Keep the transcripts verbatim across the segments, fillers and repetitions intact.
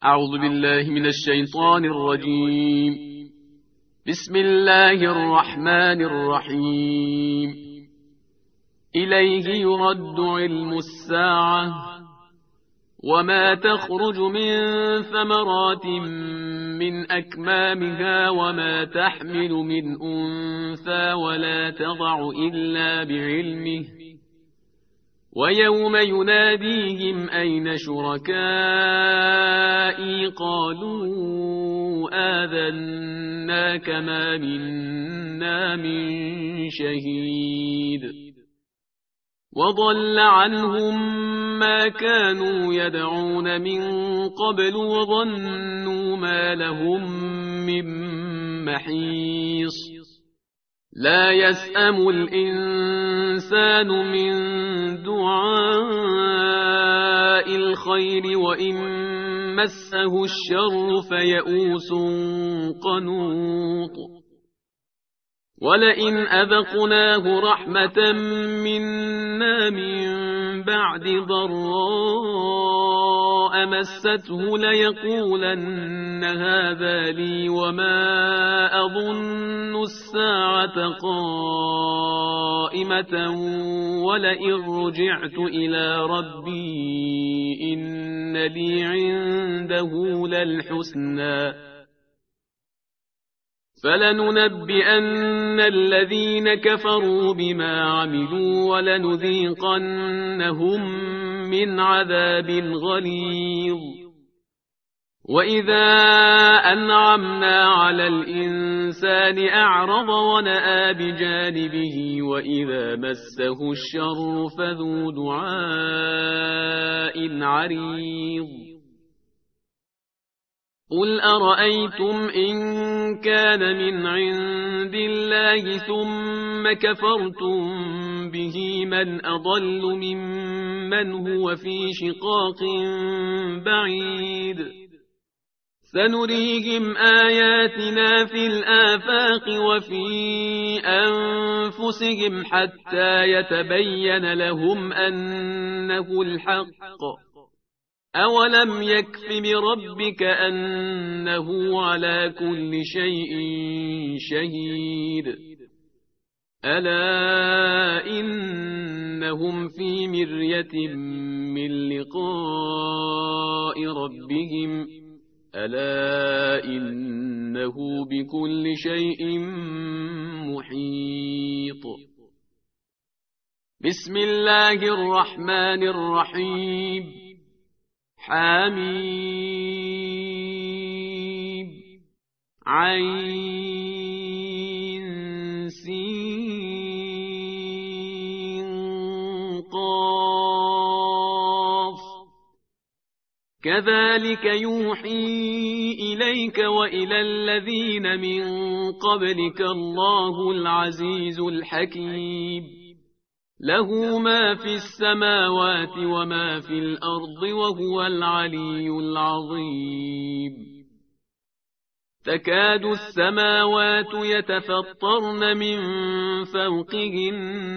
أعوذ بالله من الشيطان الرجيم. بسم الله الرحمن الرحيم. إليه يرد علم الساعة وما تخرج من ثمرات من أكمامها وما تحمل من أنثى ولا تضع إلا بعلمه، ويوم يناديهم أين شركائي قالوا آذناك ما منا من شهيد، وضل عنهم ما كانوا يدعون من قبل وظنوا ما لهم من محيص. لا يسأم الإنسان من دعاء الخير وإن مسه الشر فيئوس قنوط. ولئن أذقناه رحمة منا من بعد ضراء مسته ليقولن هذا لي وما أظن الساعة قائمة ولئن رجعت إلى ربي إن لي عنده للحسنى فلننبئن الذين كفروا بما عملوا ولنذيقنهم من عذاب غليظ. وإذا أنعمنا على الإنسان أعرض ونأى بجانبه وإذا مسه الشر فذو دعاء عريض. قل أرأيتم إن كان من عند الله ثم كفرتم به من أضل ممن هو في شقاق بعيد. سنريهم آياتنا في الآفاق وفي أنفسهم حتى يتبين لهم أنه الحق. أولم يكف بربك أنه على كل شيء شهيد. ألا إنهم في مرية من لقاء ربهم ألا إنه بكل شيء محيط. بسم الله الرحمن الرحيم. حميم عين سين قاف كذلك يوحي إليك وإلى الذين من قبلك الله العزيز الحكيم. له ما في السماوات وما في الأرض وهو العلي العظيم. تكاد السماوات يتفطرن من فوقهن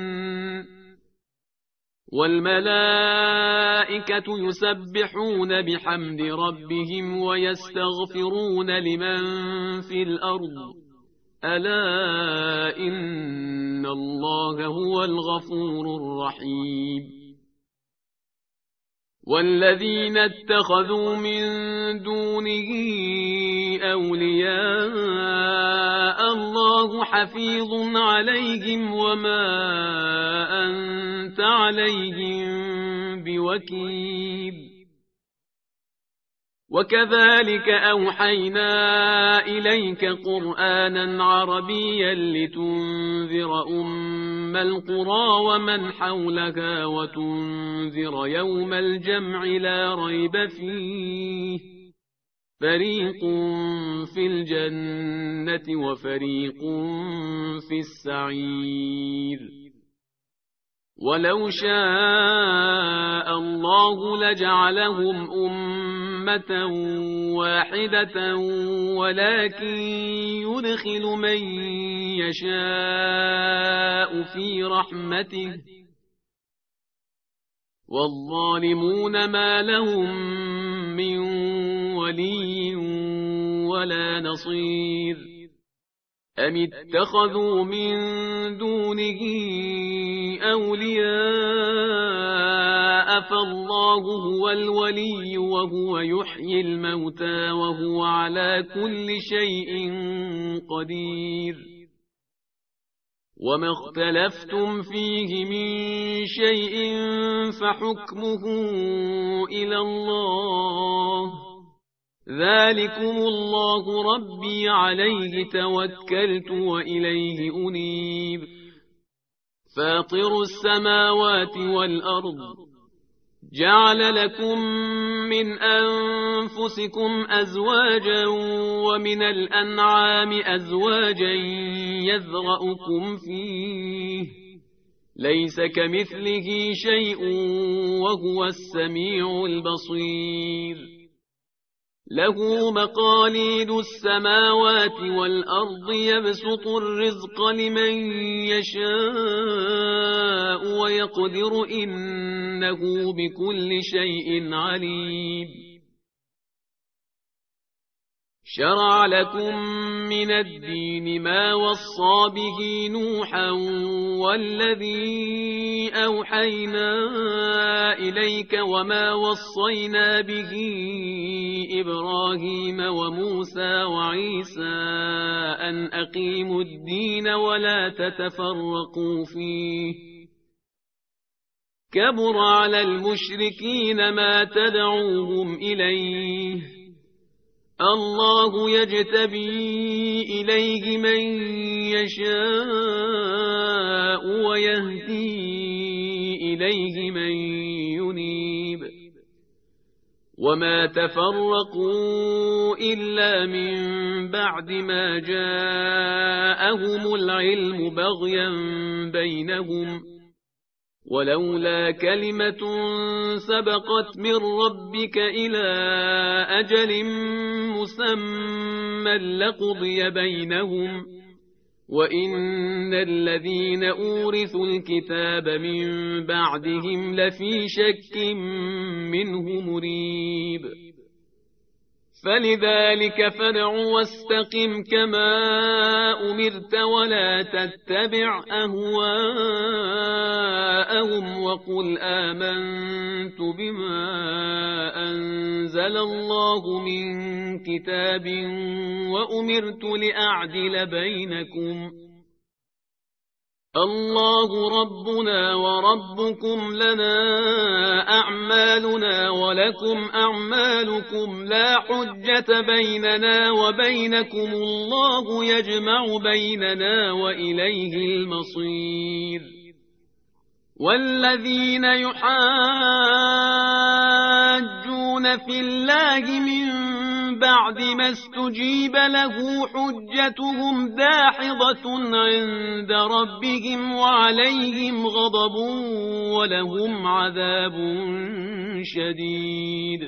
والملائكة يسبحون بحمد ربهم ويستغفرون لمن في الأرض ألا إن الله هو الغفور الرحيم. والذين اتخذوا من دونه أولياء الله حفيظ عليهم وما أنت عليهم بوكيل. وكذلك أوحينا إليك قرآنا عربيا لتنذر أم القرى ومن حولها وتنذر يوم الجمع لا ريب فيه فريق في الجنة وفريق في السعير. ولو شاء الله لجعلهم أمة واحدة ولكن يدخل من يشاء في رحمته والظالمون ما لهم من ولي ولا نصير أم اتخذوا من دونه أولياء فالله هو الولي وهو يحيي الموتى وهو على كل شيء قدير وما اختلفتم فيه من شيء فحكمه إلى الله ذلكم الله ربي عليه توكلت وإليه أنيب فاطر السماوات والأرض جعل لكم من أنفسكم أزواجا ومن الأنعام أزواجا يذرأكم فيه ليس كمثله شيء وهو السميع البصير له مقاليد السماوات والأرض يبسط الرزق لمن يشاء ويقدر إنه بكل شيء عليم شرع لكم من الدين ما وصى به نوحا والذي أوحينا إليك وما وصينا به إبراهيم وموسى وعيسى أن أقيموا الدين ولا تتفرقوا فيه كبر على المشركين ما تدعوهم إليه الله يجتبي إليه من يشاء ويهدي إليه من ينيب وما تفرقوا إلا من بعد ما جاءهم العلم بغيا بينهم ولولا كلمة سبقت من ربك إلى أجل مسمى لقضي بينهم وإن الذين أورثوا الكتاب من بعدهم لفي شك منه مريب فلذلك فادع واستقم كما أمرت ولا تتبع أهواءهم وقل آمنت بما أنزل الله من كتاب وأمرت لأعدل بينكم الله ربنا وربكم لنا أعمالنا ولكم أعمالكم لا حجة بيننا وبينكم الله يجمع بيننا وإليه المصير والذين يحاجون في الله من بعد ما استجيب له حجتهم داحضة عند ربهم وعليهم غضب ولهم عذاب شديد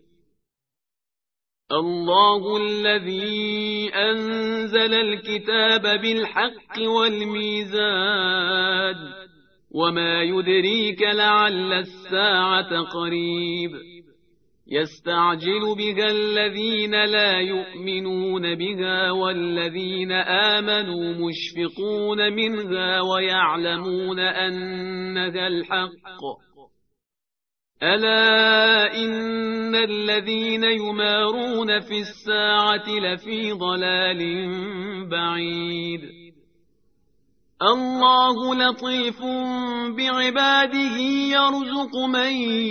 الله الذي أنزل الكتاب بالحق والميزان وما يدريك لعل الساعة قريب يستعجل بها الذين لا يؤمنون بها والذين آمنوا مشفقون منها ويعلمون أنها الحق ألا إن الذين يمارون في الساعة لفي ضلال بعيد الله لطيف بعباده يرزق من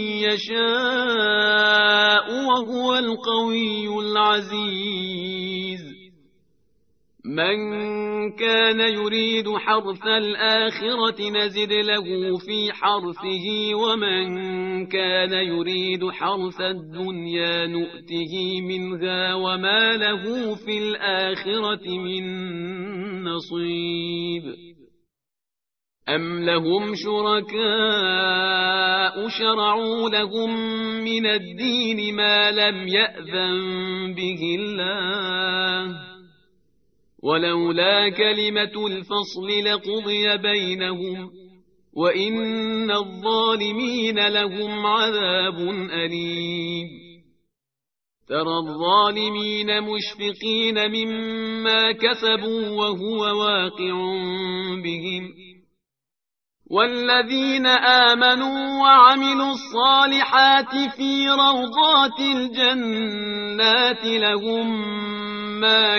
يشاء وهو القوي العزيز من كان يريد حرث الآخرة نزد له في حرثه ومن كان يريد حرث الدنيا نؤته منها وما له في الآخرة من نصيب أم لهم شركاء شرعوا لهم من الدين ما لم يأذن به الله ولولا كلمة الفصل لقضي بينهم وإن الظالمين لهم عذاب أليم ترى الظالمين مشفقين مما كسبوا وهو واقع بهم والذين آمنوا وعملوا الصالحات في روضات الجنات لهم ما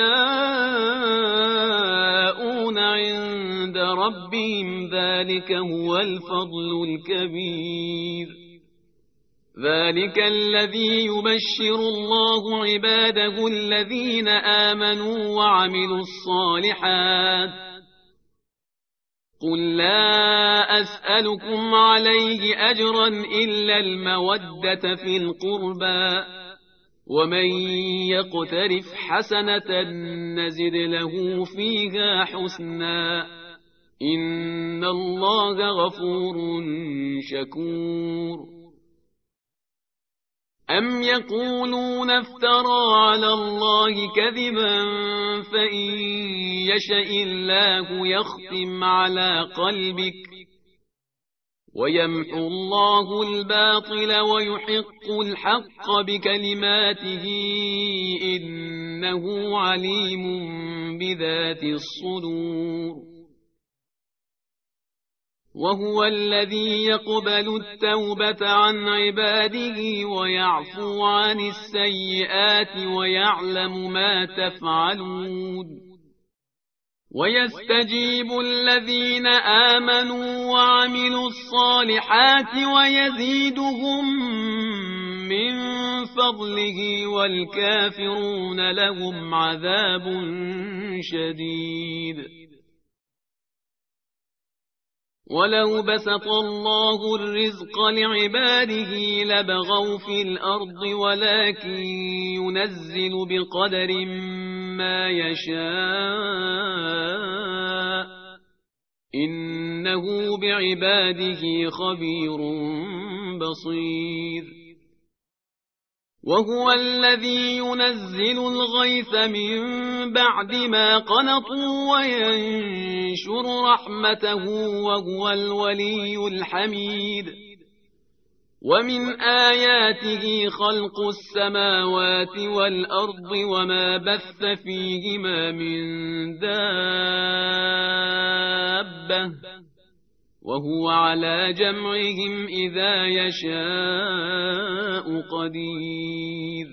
يشاءون عند ربهم ذلك هو الفضل الكبير ذلك الذي يبشر الله عباده الذين آمنوا وعملوا الصالحات قل لا أسألكم عليه أجرا إلا المودة في القربى ومن يقترف حسنة نزد له فيها حسنا إن الله غفور شكور أم يقولون افترى على الله كذبا فإن يشأ الله يختم على قلبك ويمحو الله الباطل ويحق الحق بكلماته إنه عليم بذات الصدور وهو الذي يقبل التوبة عن عباده ويعفو عن السيئات ويعلم ما تفعلون ويستجيب الذين آمنوا وعملوا الصالحات ويزيدهم من فضله والكافرون لهم عذاب شديد ولو بسط الله الرزق لعباده لبغوا في الأرض ولكن ينزل بقدر ما يشاء إنه بعباده خبير بصير وهو الذي ينزل الغيث من بعد ما قنطوا وينشر رحمته وهو الولي الحميد ومن آياته خلق السماوات والأرض وما بث فيهما من دابة وهو على جمعهم إذا يشاء قدير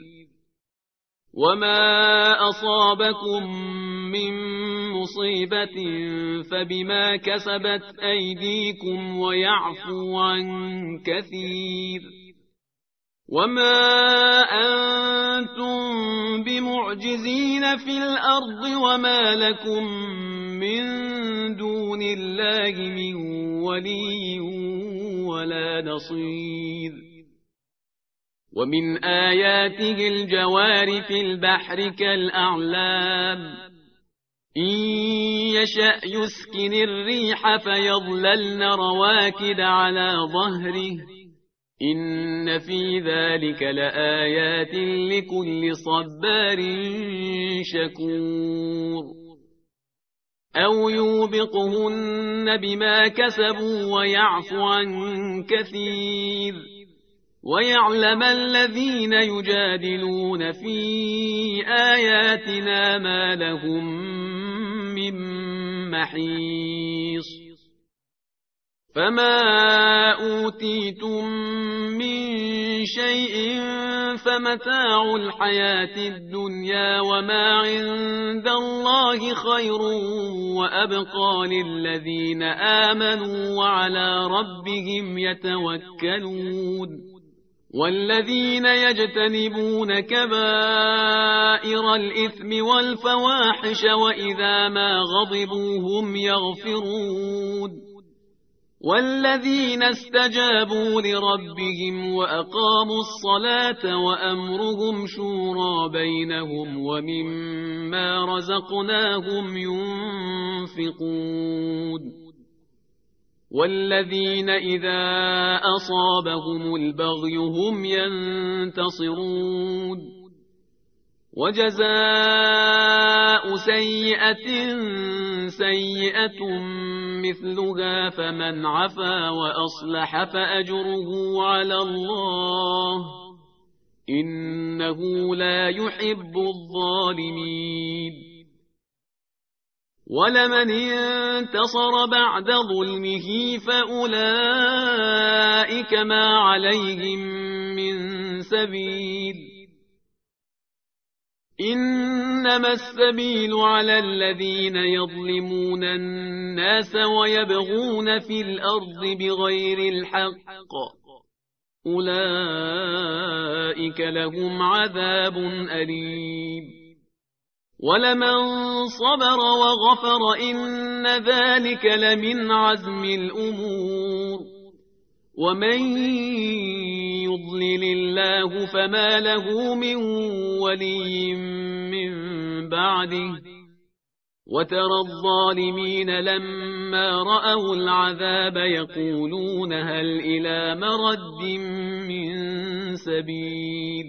وما أصابكم من مصيبة فبما كسبت أيديكم ويعفو عن كثير وما أنتم بمعجزين في الأرض وما لكم من دون الله من ولي ولا نصير ومن آياته الجوار في البحر كالأعلام إن يشأ يسكن الريح فيظللن رواكد على ظهره إن في ذلك لآيات لكل صبار شكور أو يوبقهن بما كسبوا ويعفو عن كثير ويعلم الذين يجادلون في آياتنا ما لهم من محيص فما أوتيتم من شيء فمتاع الحياة الدنيا وما عند الله خير وأبقى للذين آمنوا وعلى ربهم يتوكلون والذين يجتنبون كبائر الإثم والفواحش وإذا ما غضبوا هم يغفرون والذين استجابوا لربهم وأقاموا الصلاة وأمرهم شورى بينهم ومما رزقناهم ينفقون والذين إذا أصابهم البغي هم ينتصرون وجزاء سيئة سيئة مثلها فمن عفا وأصلح فأجره على الله إن إنه لا يحب الظالمين ولمن انتصر بعد ظلمه فأولئك ما عليهم من سبيل إنما السبيل على الذين يظلمون الناس ويبغون في الأرض بغير الحق أولئك لهم عذاب أليم ولمن صبر وغفر إن ذلك لمن عزم الأمور ومن يضلل الله فما له من ولي من بعده وترى الظالمين لما رأوا العذاب يقولون هل إلى مرد من سبيل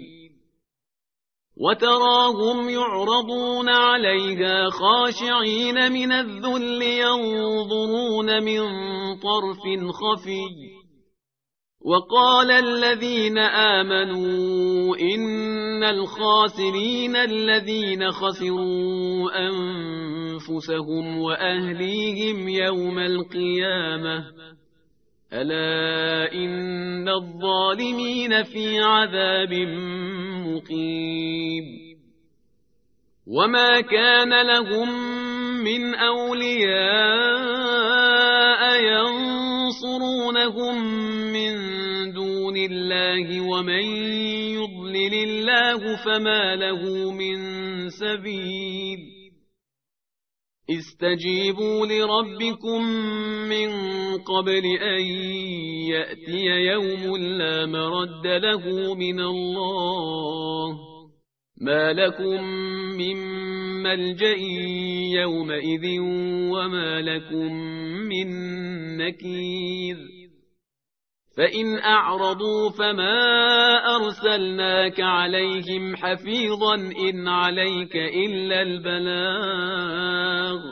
وتراهم يعرضون عليها خاشعين من الذل ينظرون من طرف خفي وقال الذين آمنوا إن الخاسرين الذين خسروا أنفسهم وأهليهم يوم القيامة ألا إن الظالمين في عذاب مقيم وما كان لهم من أولياء ينصرونهم من دون الله ومن يضلل الله فما له من سبيل استجيبوا لربكم من قبل أن يأتي يوم لا مرد له من الله ما لكم من ملجأ يومئذ وما لكم من نكير فإن أعرضوا فما أرسلناك عليهم حفيظا إن عليك إلا البلاغ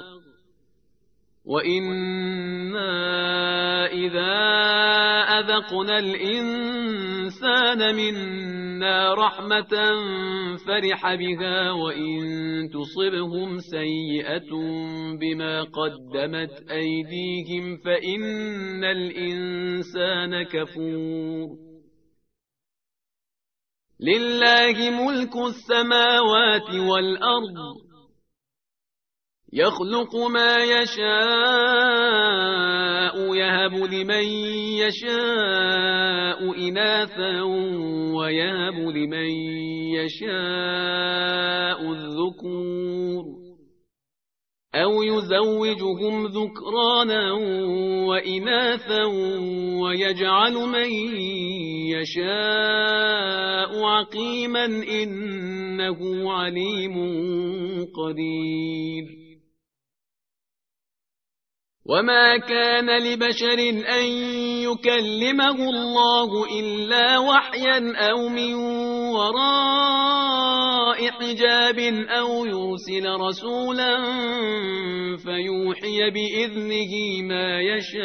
وإنا إذا أذقنا الإنسان منا رحمة فرح بها وإن تصبهم سيئة بما قدمت أيديهم فإن الإنسان كفور لله ملك السماوات والأرض يخلق ما يشاء يهب لمن يشاء إناثا ويهب لمن يشاء الذكور أو يزوجهم ذكرانا وإناثا ويجعل من يشاء عقيما إنه عليم قدير وما كان لبشر أن يكلمه الله إلا وحيا أو من وراء حجاب أو يرسل رسولا فيوحي بإذنه ما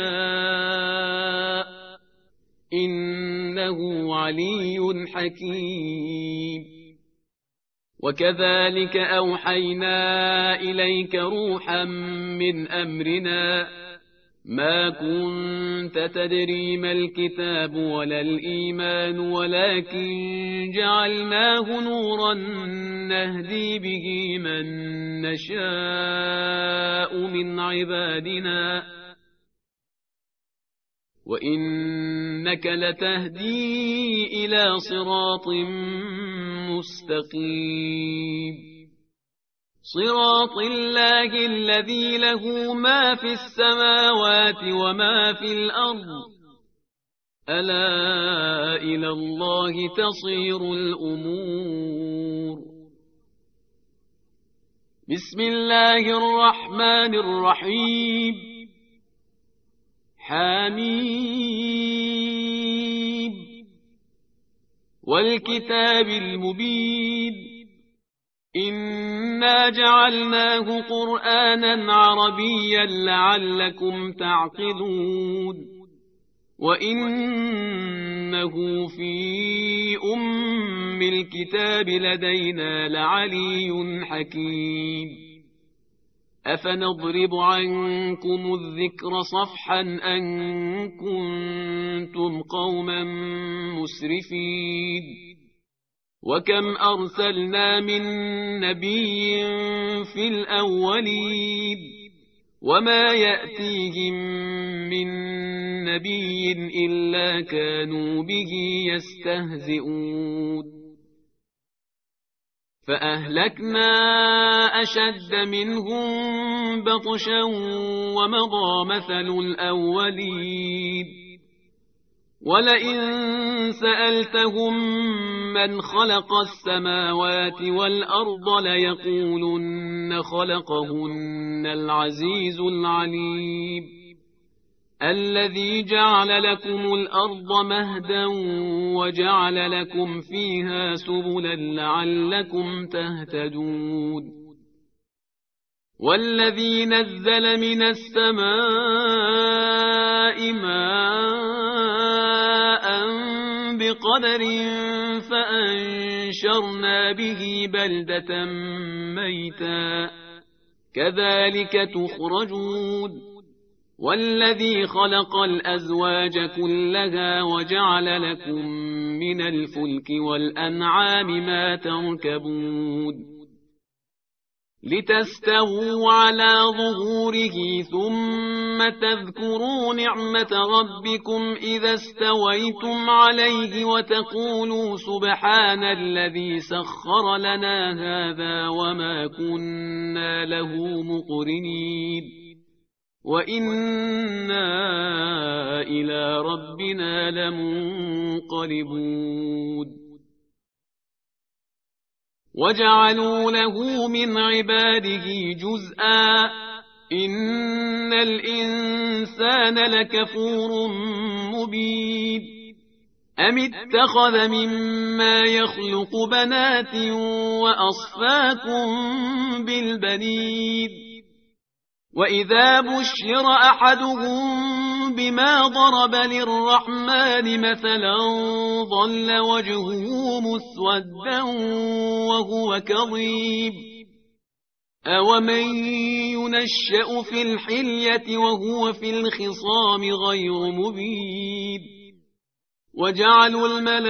يشاء إنه علي حكيم وكذلك أوحينا إليك روحا من أمرنا ما كنت تدري ما الكتاب ولا الإيمان ولكن جعلناه نورا نهدي به من نشاء من عبادنا وإنك لتهدي إلى صراط مستقيم صراط الله الذي له ما في السماوات وما في الأرض ألا إلى الله تصير الأمور بسم الله الرحمن الرحيم حميم والكتاب المبين إنا جعلناه قرآنا عربيا لعلكم تعقلون وإنه في أم بالكتاب لدينا لعلي حكيم أفنضرب عنكم الذكر صفحا أن كنتم قوما مسرفين وكم أرسلنا من نبي في الأولين وما يأتيهم من نبي إلا كانوا به يستهزئون فأهلكنا أشد منهم بطشا ومضى مثل الأولين ولئن سألتهم من خلق السماوات والأرض ليقولن خلقهن العزيز العليم الذي جعل لكم الأرض مهدا وجعل لكم فيها سبلا لعلكم تهتدون والذي نزل من السماء ماء بقدر فأنشرنا به بلدة ميتا كذلك تخرجون والذي خلق الأزواج كلها وجعل لكم من الفلك والأنعام ما تركبون لتستووا على ظهوره ثم تذكروا نعمة ربكم إذا استويتم عليه وتقولوا سبحان الذي سخر لنا هذا وما كنا له مقرنين وإنا إلى ربنا لمنقلبون وجعلوا له من عباده جزءا إن الإنسان لكفور مبين أم اتخذ مما يخلق بنات وأصفاكم بالبنين وإذا بشر أحدهم بما ضرب للرحمن مثلا ظل وجهه مسودا وهو كظيم أومن ينشأ في الحلية وهو في الخصام غير مبين وجعلوا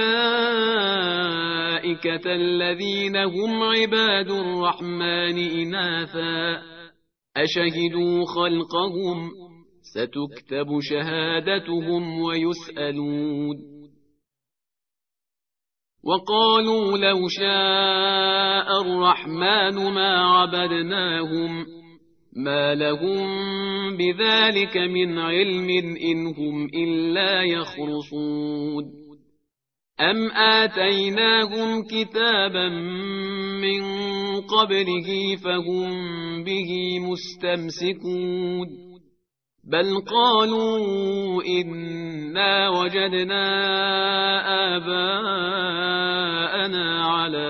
الملائكة الذين هم عباد الرحمن إناثا أشهدوا خلقهم ستكتب شهادتهم ويسألون وقالوا لو شاء الرحمن ما عبدناهم ما لهم بذلك من علم إن هم إلا يخرصون أم آتيناهم كتابا من قبله فهم به مستمسكون بل قالوا إنا وجدنا آباءنا على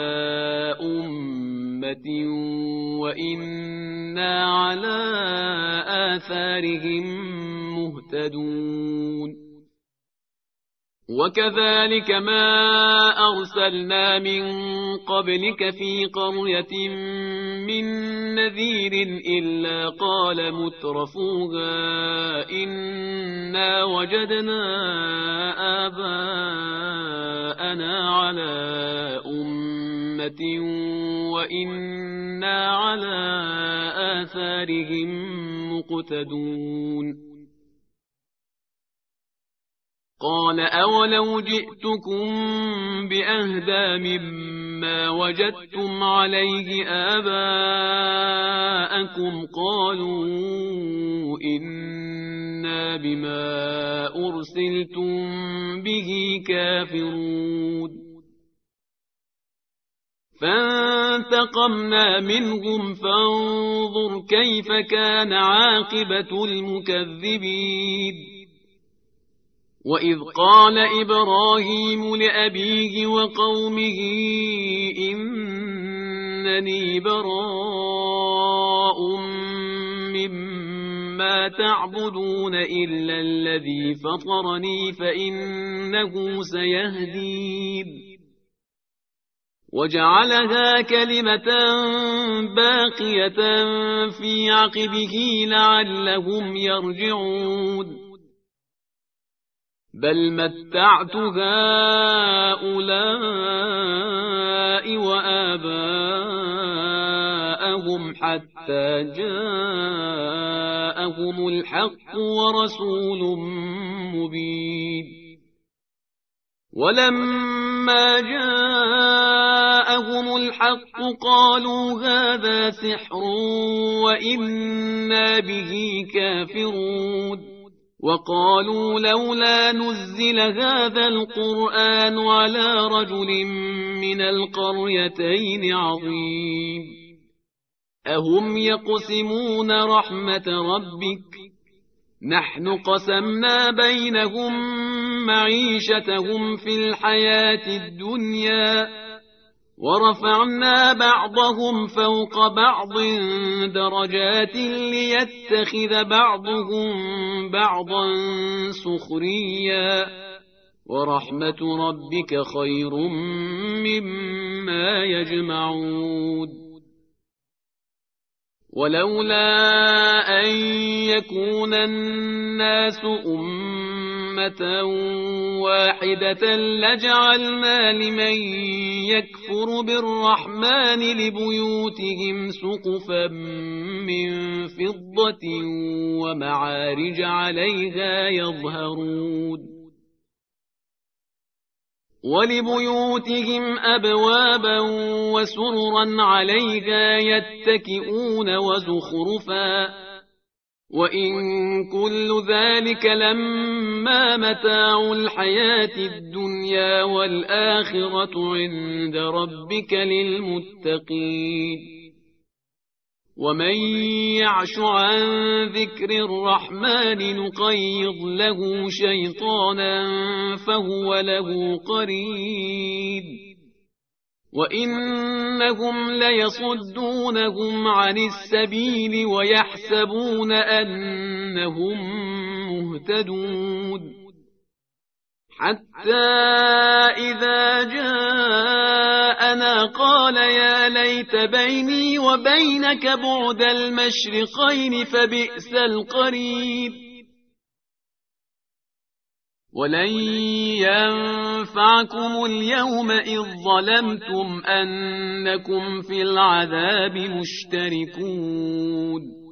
أمة وإنا على آثارهم مهتدون وكذلك ما أرسلنا من قبلك في قرية من نذير إلا قال مترفوها إنا وجدنا آباءنا على أمة وإنا على آثارهم مقتدون قال أولو جئتكم بأهدى مما وجدتم عليه آباءكم قالوا إنا بما أرسلتم به كافرون فانتقمنا منهم فانظر كيف كان عاقبة المكذبين وإذ قال إبراهيم لأبيه وقومه إنني براء مما تعبدون إلا الذي فطرني فإنه سيهدين وجعلها كلمة باقية في عقبه لعلهم يرجعون بل متعت هؤلاء وآباءهم حتى جاءهم الحق ورسول مبين ولما جاءهم الحق قالوا هذا سحر وإنا به كافرون وقالوا لولا نزل هذا القرآن على رجل من القريتين عظيم أهم يقسمون رحمة ربك نحن قسمنا بينهم معيشتهم في الحياة الدنيا ورفعنا بعضهم فوق بعض درجات ليتخذ بعضهم بعضا سخريا ورحمة ربك خير مما يجمعون ولولا أن يكون الناس أمة واحدة لجعلنا لمن يكفر بالرحمن لبيوتهم سقفا من فضة ومعارج عليها يظهرون ولبيوتهم أبوابا وسررا عليها يتكئون وزخرفا وإن كل ذلك لما متاع الحياة الدنيا والآخرة عند ربك للمتقين ومن يعش عن ذكر الرحمن نقيض له شيطانا فهو له قرين وإنهم ليصدونهم عن السبيل ويحسبون أنهم مهتدون حتى إذا جاءنا قال يا ليت بيني وبينك بعد المشرقين فبئس القرين ولن ينفعكم اليوم إذ ظلمتم أنكم في العذاب مشتركون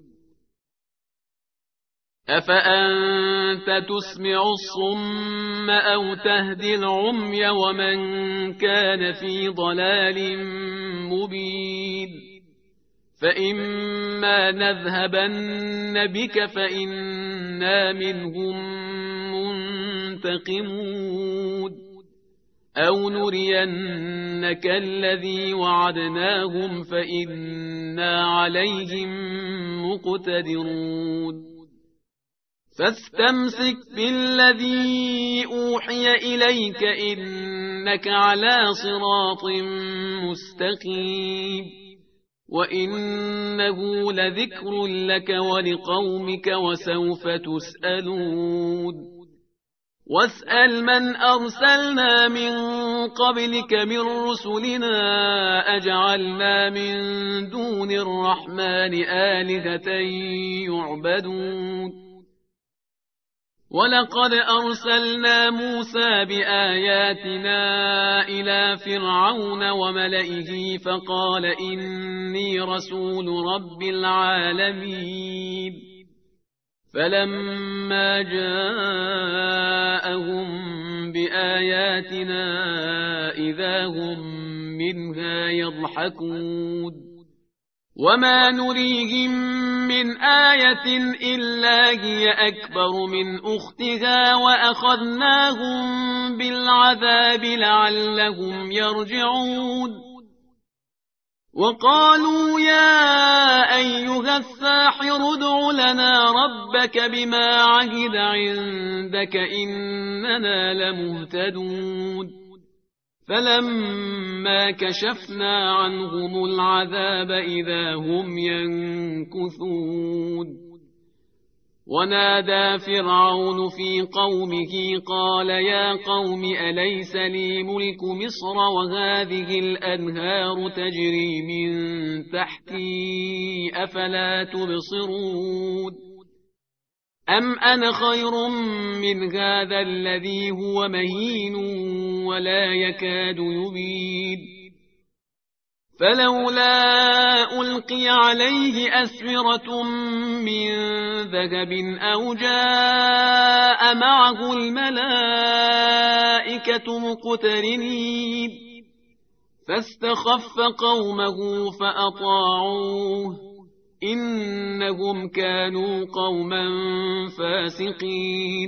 أفأنت تسمع الصم أو تهدي العمي ومن كان في ضلال مبين فإما نذهبن بك فإنا منهم منتقمون أو نرينك الذي وعدناهم فإنا عليهم مقتدرون فاستمسك بالذي أوحي إليك إنك على صراط مستقيم وإنه لذكر لك ولقومك وسوف تسألون واسأل من أرسلنا من قبلك من رسلنا أجعلنا من دون الرحمن آلهة يعبدون ولقد أرسلنا موسى بآياتنا إلى فرعون وملئه فقال إني رسول رب العالمين فلما جاءهم بآياتنا إذا هم منها يضحكون وما نريهم من آية إلا هي أكبر من أختها وأخذناهم بالعذاب لعلهم يرجعون وقالوا يا أيها الساحر ادع لنا ربك بما عهد عندك إننا لمهتدون فلما كشفنا عنهم العذاب إذا هم ينكثون ونادى فرعون في قومه قال يا قوم أليس لي ملك مصر وهذه الأنهار تجري من تحتي أفلا تبصرون أم أنا خير من هذا الذي هو مهين ولا يكاد يبين فلولا ألقي عليه أسورة من ذهب أو جاء معه الملائكة مقترنين فاستخف قومه فأطاعوه إنهم كانوا قوما فاسقين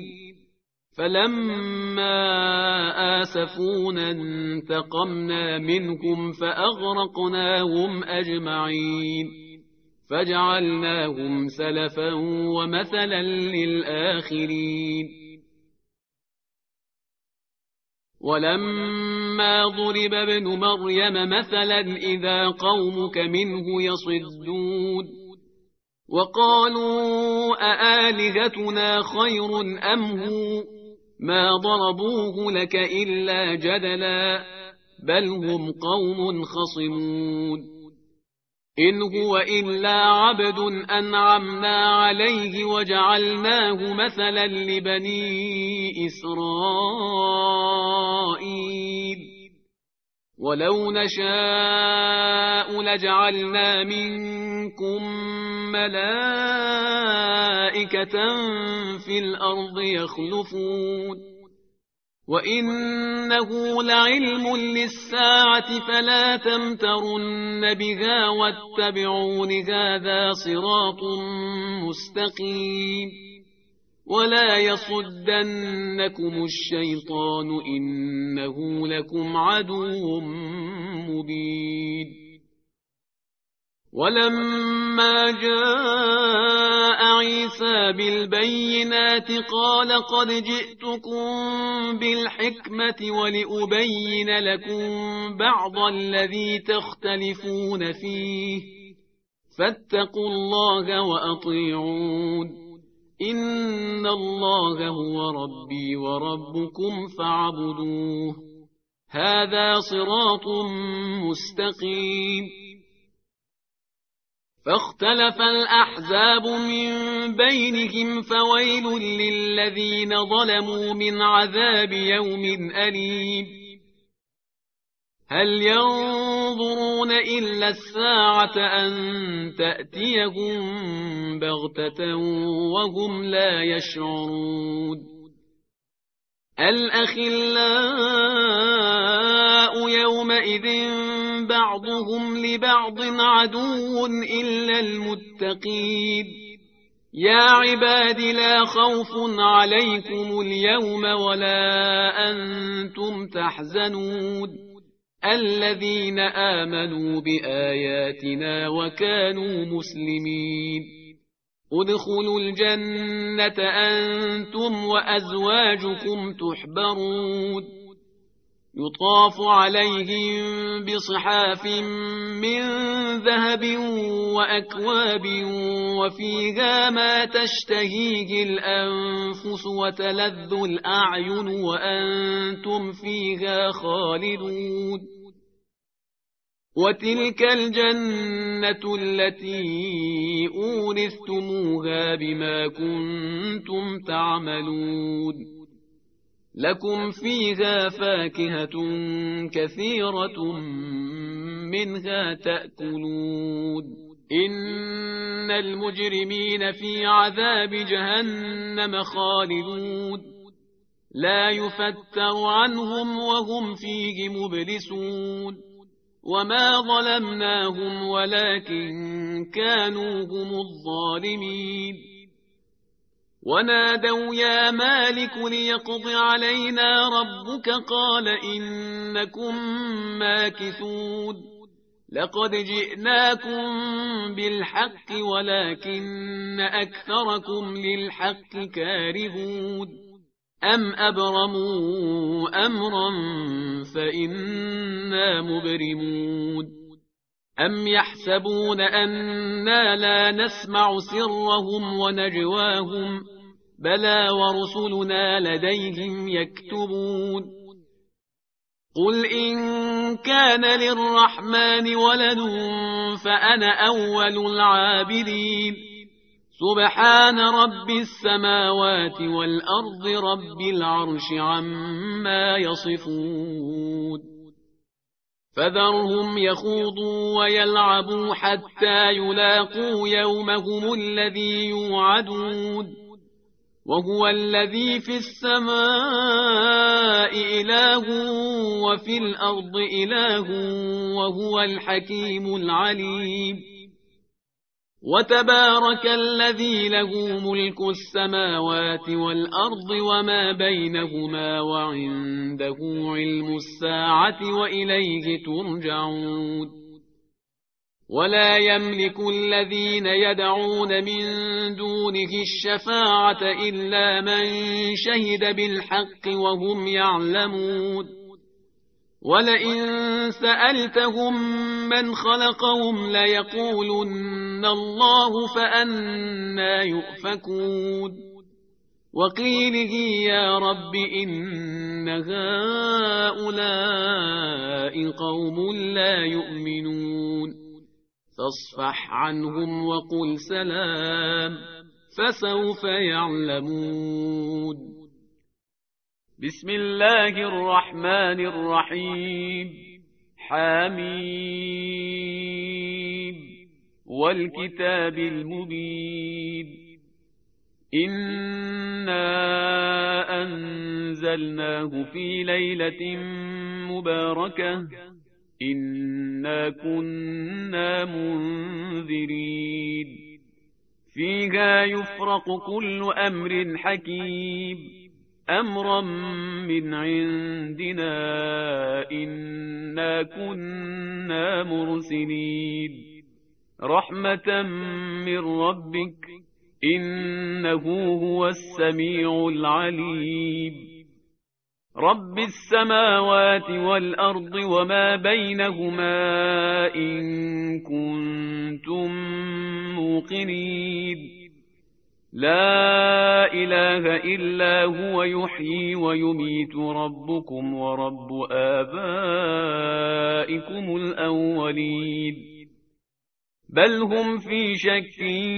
فلما آسفونا انتقمنا منهم فأغرقناهم أجمعين فجعلناهم سلفا ومثلا للآخرين ولما ضرب ابن مريم مثلا إذا قومك منه يصدون وقالوا أآلهتنا خير أم هو ما ضربوه لك إلا جدلا بل هم قوم خصمون إن هو إلا عبد أنعمنا عليه وجعلناه مثلا لبني إسرائيل ولو نشاء لجعلنا منكم ملائكة في الأرض يخلفون وإنه لعلم للساعة فلا تمترن بها واتبعون هذا صراط مستقيم ولا يصدنكم الشيطان إنه لكم عدو مبين ولما جاء عيسى بالبينات قال قد جئتكم بالحكمة ولأبين لكم بعض الذي تختلفون فيه فاتقوا الله وأطيعون إن الله هو ربي وربكم فاعبدوه هذا صراط مستقيم فاختلف الأحزاب من بينهم فويل للذين ظلموا من عذاب يوم أليم هل ينظرون إلا الساعة أن تأتيهم بغتة وهم لا يشعرون الأخلاء يومئذ بعضهم لبعض عدو إلا المتقين يا عباد لا خوف عليكم اليوم ولا أنتم تحزنون الذين آمنوا بآياتنا وكانوا مسلمين ادخلوا الجنة أنتم وأزواجكم تحبرون يطاف عليهم بصحاف من ذهب وأكواب وفيها ما تشتهيه الأنفس وتلذ الأعين وأنتم فيها خالدون وتلك الجنة التي أورثتموها بما كنتم تعملون لكم فيها فاكهة كثيرة منها تأكلون إن المجرمين في عذاب جهنم خالدون لا يفتر عنهم وهم فيه مبلسون وما ظلمناهم ولكن كانوا هم الظالمين ونادوا يا مالك ليقض علينا ربك قال إنكم ماكثون لقد جئناكم بالحق ولكن أكثركم للحق كارهون أم أبرموا أمرا فإنا مبرمون أم يحسبون أنا لا نسمع سرهم ونجواهم بلى ورسلنا لديهم يكتبون قل إن كان للرحمن ولد فأنا أول العابدين سبحان رب السماوات والأرض رب العرش عما يصفون فذرهم يخوضوا ويلعبوا حتى يلاقوا يومهم الذي يوعدون وهو الذي في السماء إله وفي الأرض إله وهو الحكيم العليم وتبارك الذي له ملك السماوات والأرض وما بينهما وعنده علم الساعة وإليه ترجعون ولا يملك الذين يدعون من دونه الشفاعة إلا من شهد بالحق وهم يعلمون ولئن سألتهم من خلقهم ليقولن الله فأنى يؤفكون وقيله يا رب إن هؤلاء قوم لا يؤمنون فاصفح عنهم وقل سلام فسوف يعلمون بسم الله الرحمن الرحيم حميم والكتاب المبين إنا أنزلناه في ليلة مباركة إنا كنا منذرين فيها يفرق كل أمر حكيم أمرا من عندنا إنا كنا مرسلين رحمة من ربك إنه هو السميع العليم رب السماوات والأرض وما بينهما إن كنتم موقنين لا إله إلا هو يحيي ويميت ربكم ورب آبائكم الأولين بل هم في شك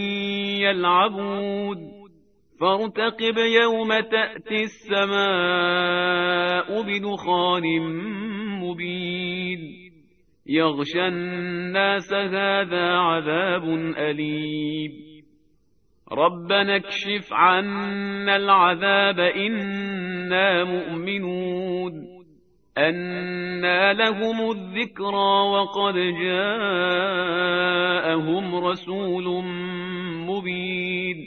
يلعبون فارتقب يوم تأتي السماء بدخان مبين يغشى الناس هذا عذاب أليم ربنا اكشف عنا العذاب إنا مؤمنون أنى لهم الذكرى وقد جاءهم رسول مبين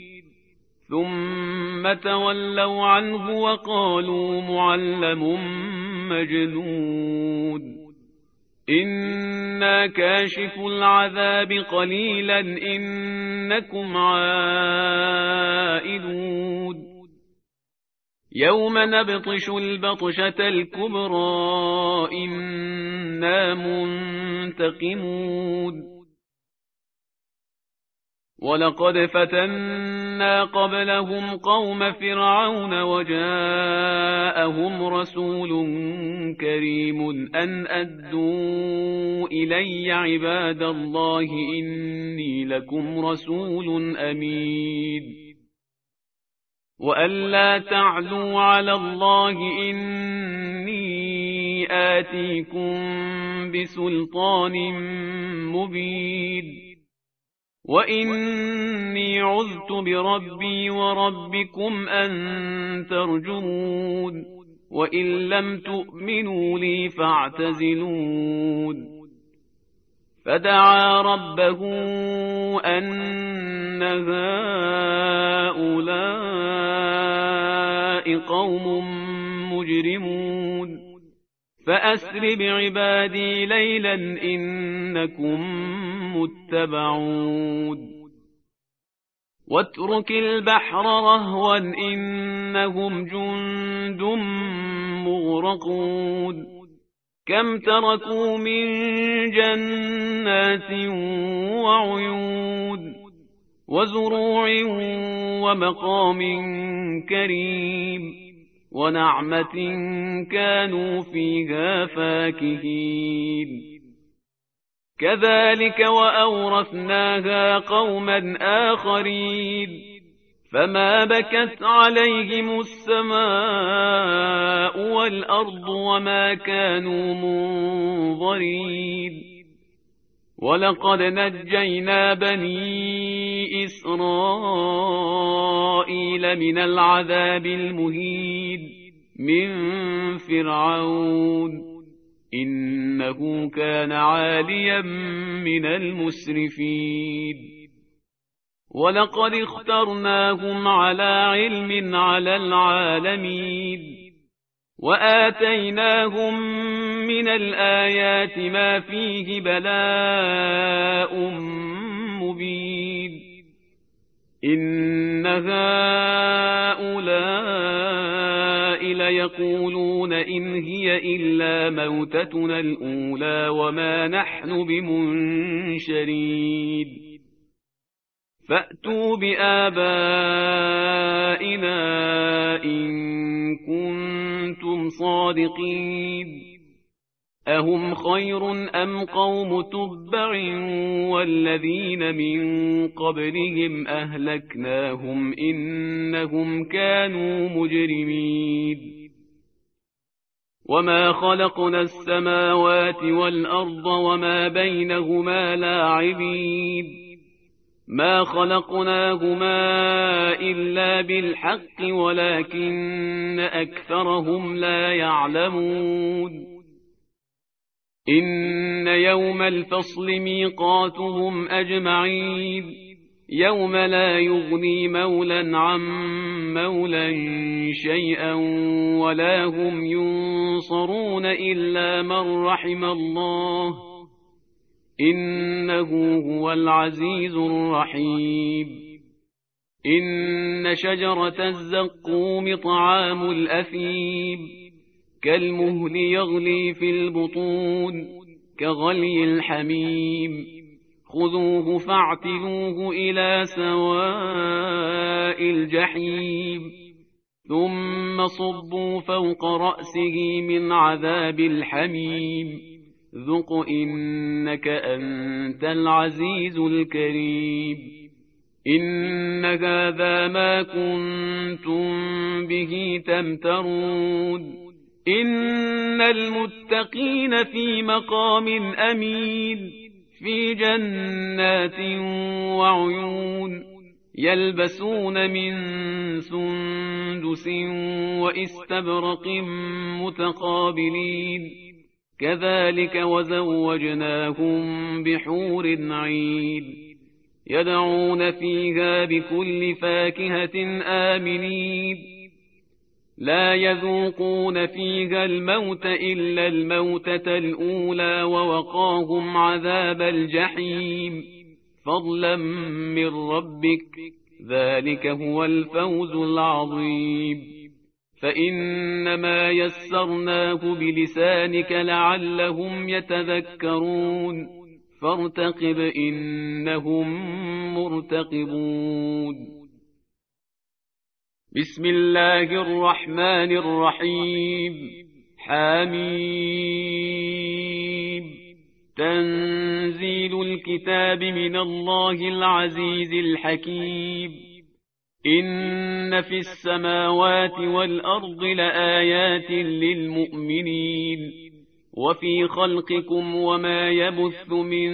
ثم تولوا عنه وقالوا معلم مجنون إنا كاشف العذاب قليلا إنكم عائدون يوم نبطش البطشة الكبرى إنا منتقمون ولقد فتنا قبلهم قوم فرعون وجاءهم رسول كريم أن أدوا إلي عباد الله إني لكم رسول أمين وأن لا تعلوا على الله إني آتيكم بسلطان مبين وإني عذت بربي وربكم أن ترجمون وإن لم تؤمنوا لي فاعتزلون فدعا ربه أن هؤلاء قوم مجرمون فأسر بعبادي ليلا إنكم متبعون واترك البحر رهوا إنهم جند مغرقون كم تركوا من جنات وعيون وزروع ومقام كريم ونعمة كانوا فيها فاكهين كذلك وأورثناها قوما آخرين فما بكت عليهم السماء والأرض وما كانوا منظرين ولقد نجينا بني إسرائيل من العذاب المهين من فرعون إنه كان عاليا من المسرفين ولقد اخترناهم على علم على العالمين وآتيناهم من الآيات ما فيه بلاء مبين إن هؤلاء ليقولون إن هي إلا موتتنا الأولى وما نحن بمنشرين فأتوا بآبائنا إن كنتم صادقين أهم خير أم قوم تبع والذين من قبلهم أهلكناهم إنهم كانوا مجرمين وما خلقنا السماوات والأرض وما بينهما لاعبين ما خلقناهما إلا بالحق ولكن أكثرهم لا يعلمون إن يوم الفصل ميقاتهم أجمعين يوم لا يغني مولا عن مولا شيئا ولا هم ينصرون إلا من رحم الله إنه هو العزيز الرحيم إن شجرة الزقوم طعام الأثيم كالمهل يغلي في البطون كغلي الحميم خذوه فاعتلوه إلى سواء الجحيم ثم صبوا فوق رأسه من عذاب الحميم ذق إنك أنت العزيز الكريم إن هذا ما كنتم به تمترون إن المتقين في مقام أمين في جنات وعيون يلبسون من سندس وإستبرق متقابلين كذلك وزوجناهم بحور عين يدعون فيها بكل فاكهة آمنين لا يذوقون فيها الموت إلا الموتة الأولى ووقاهم عذاب الجحيم فضلا من ربك ذلك هو الفوز العظيم فإنما يسرناه بلسانك لعلهم يتذكرون فارتقب إنهم مرتقبون بسم الله الرحمن الرحيم حميم تنزيل الكتاب من الله العزيز الحكيم إن في السماوات والأرض لآيات للمؤمنين وفي خلقكم وما يبث من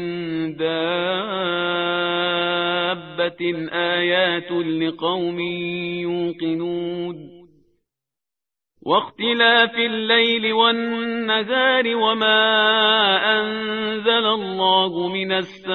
دابة آيات لقوم يوقنون واختلاف الليل والنهار وما أنزل الله من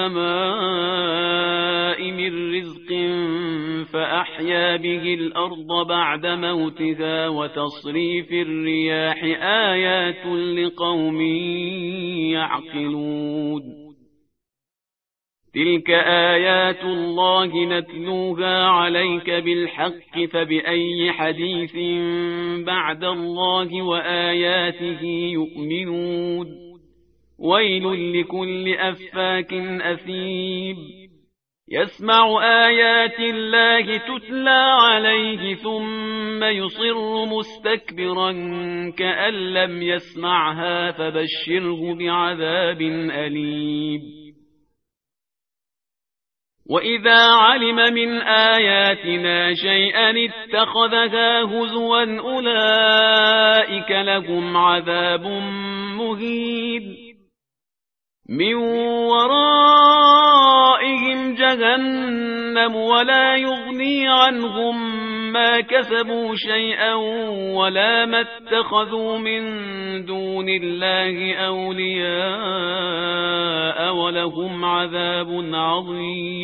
السماء من رزق فأحيا به الأرض بعد موتها وتصريف الرياح آيات لقوم يعقلون تلك آيات الله نتلوها عليك بالحق فبأي حديث بعد الله وآياته يؤمنون ويل لكل أفاك أثيم يسمع آيات الله تتلى عليه ثم يصر مستكبرا كأن لم يسمعها فبشره بعذاب أليم وإذا علم من آياتنا شيئا اتخذها هزوا أولئك لهم عذاب مهين من ورائهم جهنم ولا يغني عنهم ما كسبوا شيئا ولا ما اتخذوا من دون الله أولياء ولهم عذاب عظيم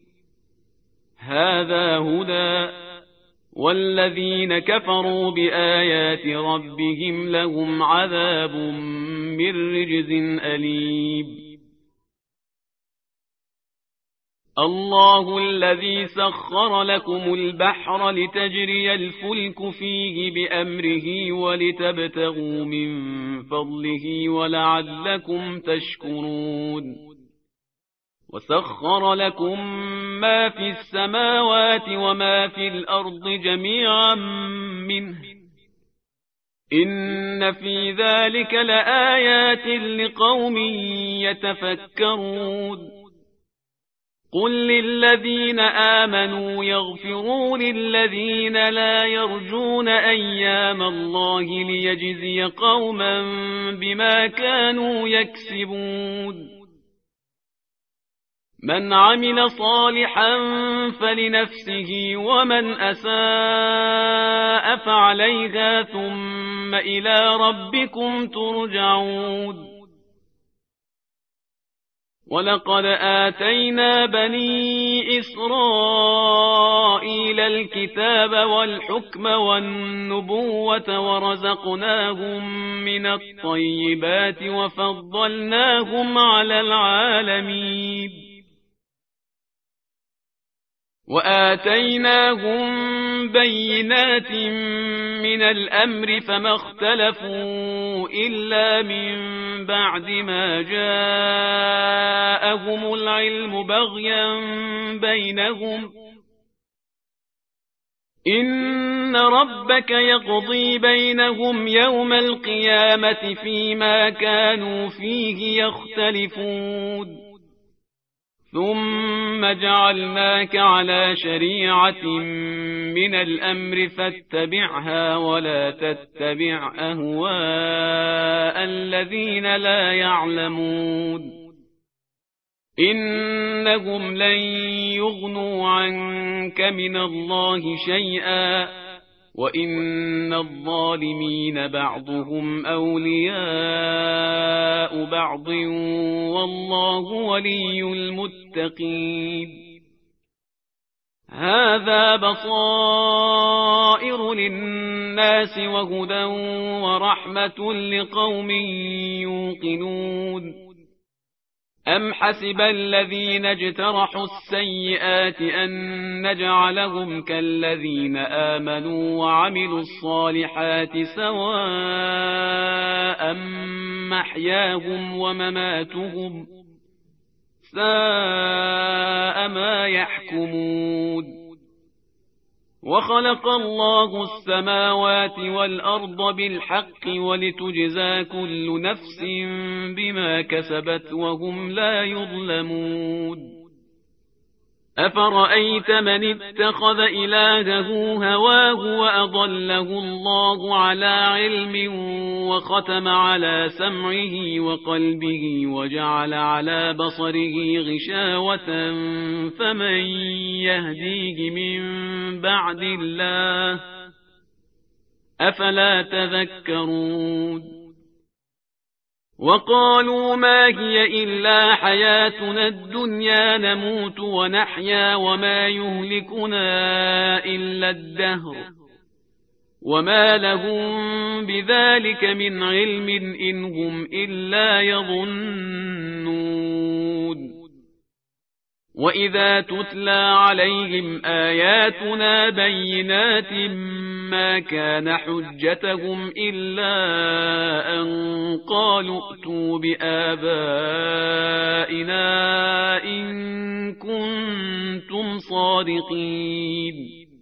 هذا هدى والذين كفروا بآيات ربهم لهم عذاب من رجز أليم الله الذي سخر لكم البحر لتجري الفلك فيه بأمره ولتبتغوا من فضله ولعلكم تشكرون وسخر لكم ما في السماوات وما في الأرض جميعا منه إن في ذلك لآيات لقوم يتفكرون قل للذين آمنوا يغفروا للذين لا يرجون أيام الله ليجزي قوما بما كانوا يكسبون من عمل صالحا فلنفسه ومن أساء فعليها ثم إلى ربكم ترجعون ولقد آتينا بني إسرائيل الكتاب والحكم والنبوة ورزقناهم من الطيبات وفضلناهم على العالمين وآتيناهم بينات من الأمر فما اختلفوا إلا من بعد ما جاءهم العلم بغيا بينهم إن ربك يقضي بينهم يوم القيامة فيما كانوا فيه يختلفون ثم جعلناك على شريعة من الأمر فاتبعها ولا تتبع أهواء الذين لا يعلمون إنهم لن يغنوا عنك من الله شيئا وإن الظالمين بعضهم أولياء بعض والله ولي المتقين هذا بصائر للناس وهدى ورحمة لقوم يوقنون أم حسب الذين اجترحوا السيئات أن نجعلهم كالذين آمنوا وعملوا الصالحات سواء محياهم ومماتهم ساء ما يحكمون وخلق الله السماوات والأرض بالحق ولتجزى كل نفس بما كسبت وهم لا يظلمون أفرأيت من اتخذ إلهه هواه وأضله الله على علم وختم على سمعه وقلبه وجعل على بصره غشاوة فمن يهديه من بعد الله أفلا تذكرون وقالوا ما هي إلا حياتنا الدنيا نموت ونحيا وما يهلكنا إلا الدهر وما لهم بذلك من علم إن هم إلا يظنون وإذا تتلى عليهم آياتنا بينات ما كان حجتهم إلا أن قالوا ائتوا بآبائنا إن كنتم صادقين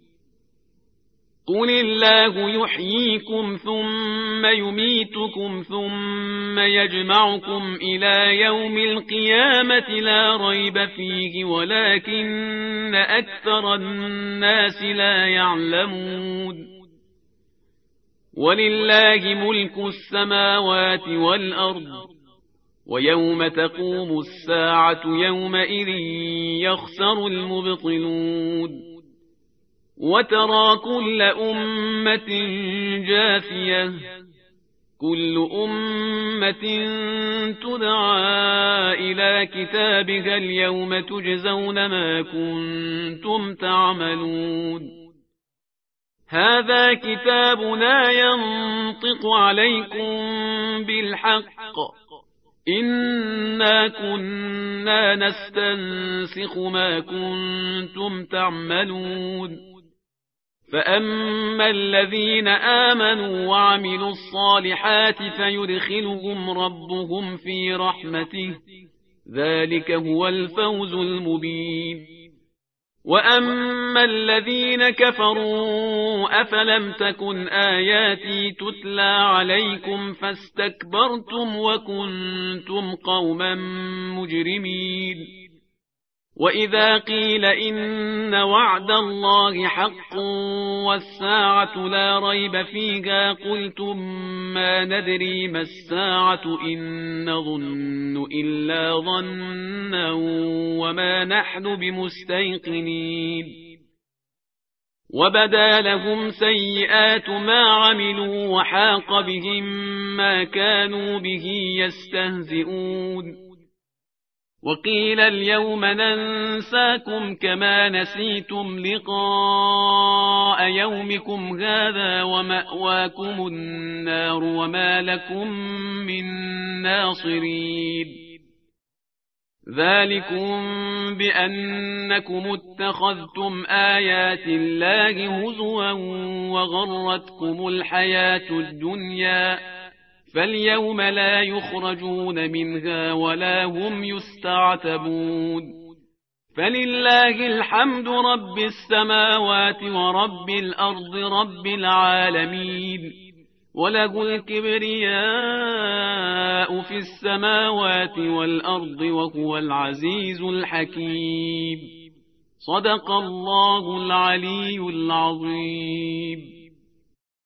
قل الله يحييكم ثم يميتكم ثم يجمعكم إلى يوم القيامة لا ريب فيه ولكن أكثر الناس لا يعلمون ولله ملك السماوات والأرض ويوم تقوم الساعة يومئذ يخسر المبطلون وترى كل أمة جاثية كل أمة تدعى إلى كتابها اليوم تجزون ما كنتم تعملون هذا كتابنا ينطق عليكم بالحق إنا كنا نستنسخ ما كنتم تعملون فأما الذين آمنوا وعملوا الصالحات فيدخلهم ربهم في رحمته ذلك هو الفوز المبين وأما الذين كفروا أفلم تكن آياتي تتلى عليكم فاستكبرتم وكنتم قوما مجرمين وإذا قيل إن وعد الله حق والساعة لا ريب فيها قلتم ما ندري ما الساعة إن نظن إلا ظنا وما نحن بمستيقنين وبدا لهم سيئات ما عملوا وحاق بهم ما كانوا به يستهزئون وقيل اليوم ننساكم كما نسيتم لقاء يومكم هذا ومأواكم النار وما لكم من ناصرين ذلكم بأنكم اتخذتم آيات الله هزوا وغرتكم الحياة الدنيا فاليوم لا يخرجون منها ولا هم يستعتبون فلله الحمد رب السماوات ورب الأرض رب العالمين وله الكبرياء في السماوات والأرض وهو العزيز الحكيم صدق الله العلي العظيم.